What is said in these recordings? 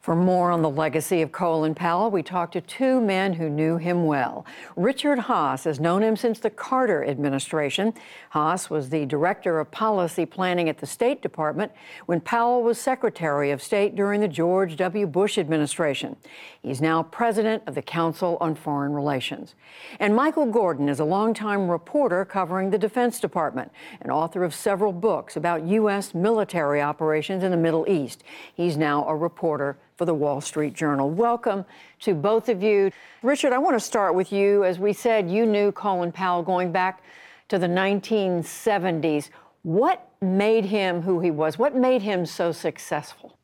For more on the legacy of Colin Powell, we talked to two men who knew him well. Richard Haass has known him since the Carter administration. Haass was the director of policy planning at the State Department when Powell was Secretary of State during the George W. Bush administration. He's now president of the Council on Foreign Relations. And Michael Gordon is a longtime reporter covering the Defense Department and author of several books about U.S. military operations in the Middle East. He's now a reporter for the Wall Street Journal. Welcome to both of you. Richard, I want to start with you. As we said, you knew Colin Powell going back to the 1970s. What made him who he was? What made him so successful?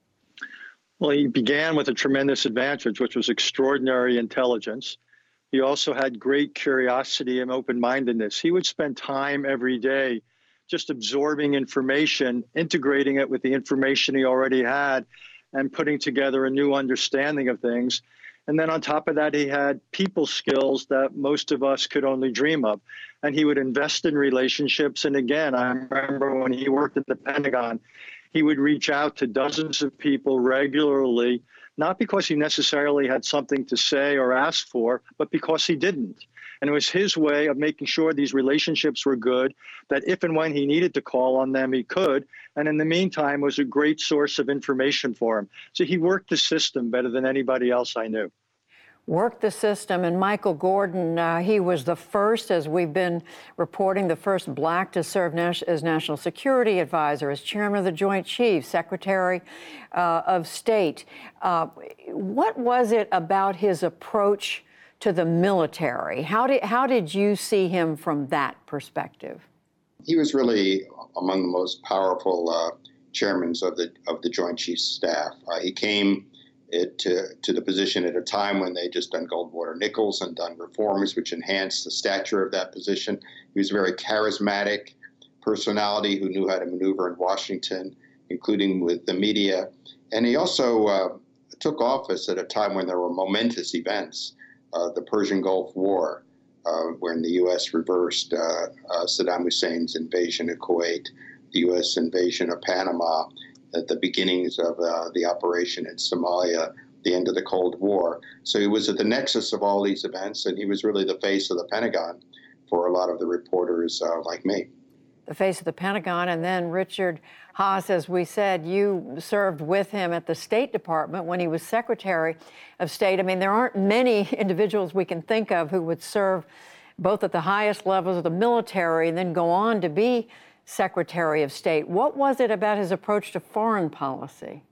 Well, he began with a tremendous advantage, which was extraordinary intelligence. He also had great curiosity and open-mindedness. He would spend time every day just absorbing information, integrating it with the information he already had, and putting together a new understanding of things. And then on top of that, he had people skills that most of us could only dream of. And he would invest in relationships. And again, I remember when he worked at the Pentagon, he would reach out to dozens of people regularly, not because he necessarily had something to say or ask for, but because he didn't. And it was his way of making sure these relationships were good, that if and when he needed to call on them, he could. And in the meantime, was a great source of information for him. So he worked the system better than anybody else I knew. Worked the system. And Michael Gordon, he was the first, as we've been reporting, the first Black to serve as National Security Advisor, as Chairman of the Joint Chiefs, Secretary of State. What was it about his approach to the military? How did you see him from that perspective? He was really among the most powerful chairmen of the Joint Chiefs staff. He came to the position at a time when they just done Goldwater Nichols and done reforms which enhanced the stature of that position. He was a very charismatic personality who knew how to maneuver in Washington, including with the media. And he also took office at a time when there were momentous events. The Persian Gulf War, when the U.S. reversed Saddam Hussein's invasion of Kuwait, the U.S. invasion of Panama, at the beginnings of the operation in Somalia, the end of the Cold War. So he was at the nexus of all these events, and he was really the face of the Pentagon for a lot of the reporters like me. The face of the Pentagon. And then Richard Haass, as we said, you served with him at the State Department when he was Secretary of State. I mean, there aren't many individuals we can think of who would serve both at the highest levels of the military and then go on to be Secretary of State. What was it about his approach to foreign policy?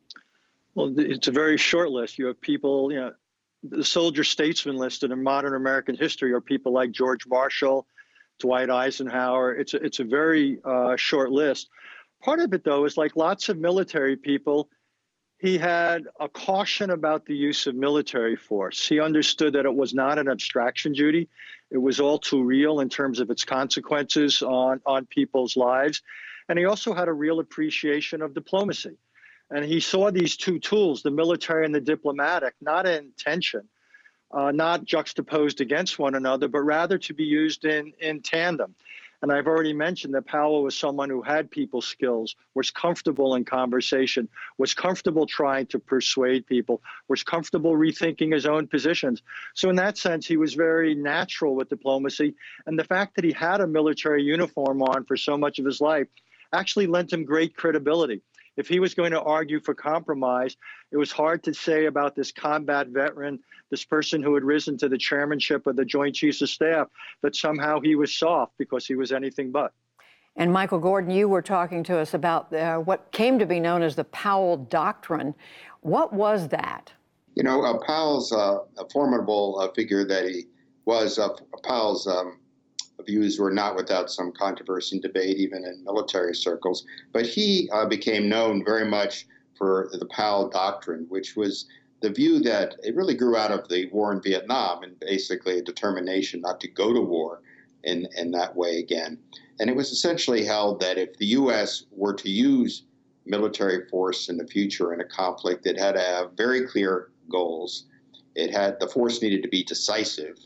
Well, it's a very short list. You have people, the soldier statesmen listed in modern American history are people like George Marshall, Dwight Eisenhower. It's a very short list. Part of it, though, is like lots of military people, he had a caution about the use of military force. He understood that it was not an abstraction duty. It was all too real in terms of its consequences on people's lives. And he also had a real appreciation of diplomacy. And he saw these two tools, the military and the diplomatic, not in tension, not juxtaposed against one another, but rather to be used in tandem. And I've already mentioned that Powell was someone who had people skills, was comfortable in conversation, was comfortable trying to persuade people, was comfortable rethinking his own positions. So in that sense, he was very natural with diplomacy. And the fact that he had a military uniform on for so much of his life actually lent him great credibility. If he was going to argue for compromise, it was hard to say about this combat veteran, this person who had risen to the chairmanship of the Joint Chiefs of Staff, that somehow he was soft because he was anything but. And Michael Gordon, you were talking to us about what came to be known as the Powell Doctrine. What was that? You know, Powell's a formidable figure that he was. Powell's views were not without some controversy and debate, even in military circles. But he became known very much for the Powell Doctrine, which was the view that it really grew out of the war in Vietnam and basically a determination not to go to war in that way again. And it was essentially held that if the U.S. were to use military force in the future in a conflict, it had to have very clear goals. The force needed to be decisive.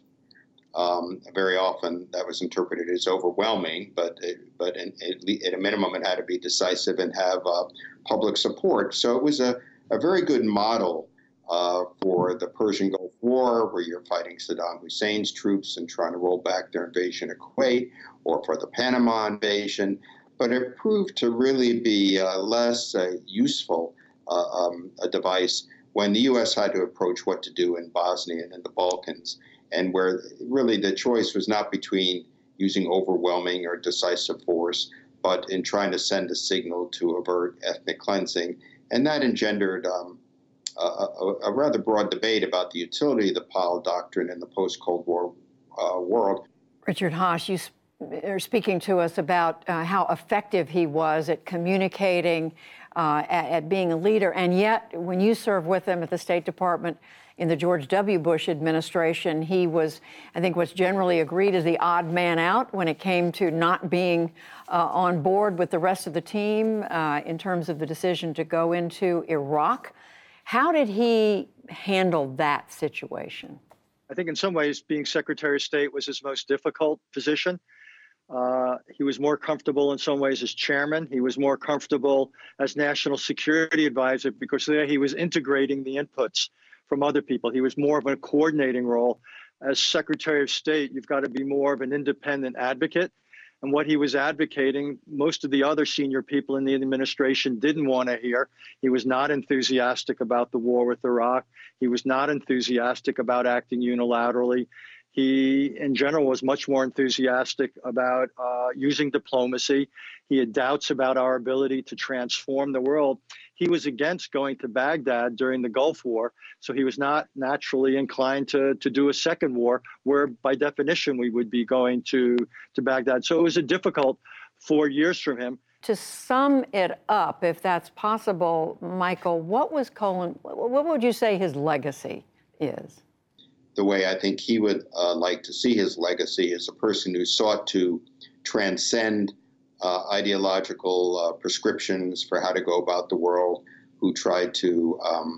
Very often that was interpreted as overwhelming, but at a minimum it had to be decisive and have public support. So it was a a very good model for the Persian Gulf War, where you're fighting Saddam Hussein's troops and trying to roll back their invasion of Kuwait, or for the Panama invasion. But it proved to really be less useful a device when the U.S. had to approach what to do in Bosnia and in the Balkans, and where really the choice was not between using overwhelming or decisive force, but in trying to send a signal to avert ethnic cleansing. And that engendered a rather broad debate about the utility of the Powell Doctrine in the post-Cold War world. Richard Haass, you are speaking to us about how effective he was at communicating, at being a leader. And yet, when you served with him at the State Department in the George W. Bush administration, he was, I think, what's generally agreed as the odd man out when it came to not being on board with the rest of the team in terms of the decision to go into Iraq. How did he handle that situation? I think in some ways being Secretary of State was his most difficult position. He was more comfortable in some ways as chairman. He was more comfortable as national security advisor because there he was integrating the inputs from other people. He was more of a coordinating role. As Secretary of State, you've got to be more of an independent advocate. And what he was advocating, most of the other senior people in the administration didn't want to hear. He was not enthusiastic about the war with Iraq. He was not enthusiastic about acting unilaterally. He, in general, was much more enthusiastic about using diplomacy. He had doubts about our ability to transform the world. He was against going to Baghdad during the Gulf War, so he was not naturally inclined to do a second war, where by definition we would be going to Baghdad. So it was a difficult 4 years for him. To sum it up, if that's possible, Michael, what would you say his legacy is? The way I think he would like to see his legacy is a person who sought to transcend ideological prescriptions for how to go about the world, who tried to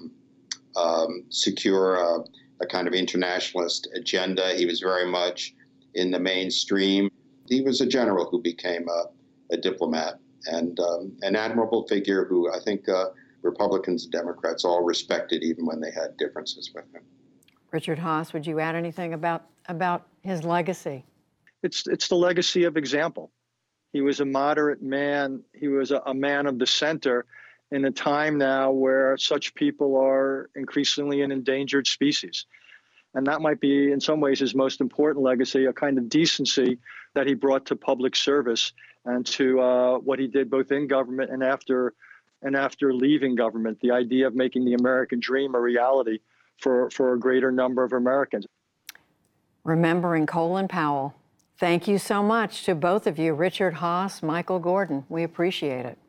secure a kind of internationalist agenda. He was very much in the mainstream. He was a general who became a diplomat, and an admirable figure who I think Republicans and Democrats all respected, even when they had differences with him. Richard Haass, would you add anything about his legacy? It's the legacy of example. He was a moderate man. He was a man of the center in a time now where such people are increasingly an endangered species. And that might be, in some ways, his most important legacy, a kind of decency that he brought to public service and to what he did both in government and after leaving government, the idea of making the American dream a reality for a greater number of Americans. Remembering Colin Powell. Thank you so much to both of you, Richard Haass, Michael Gordon. We appreciate it.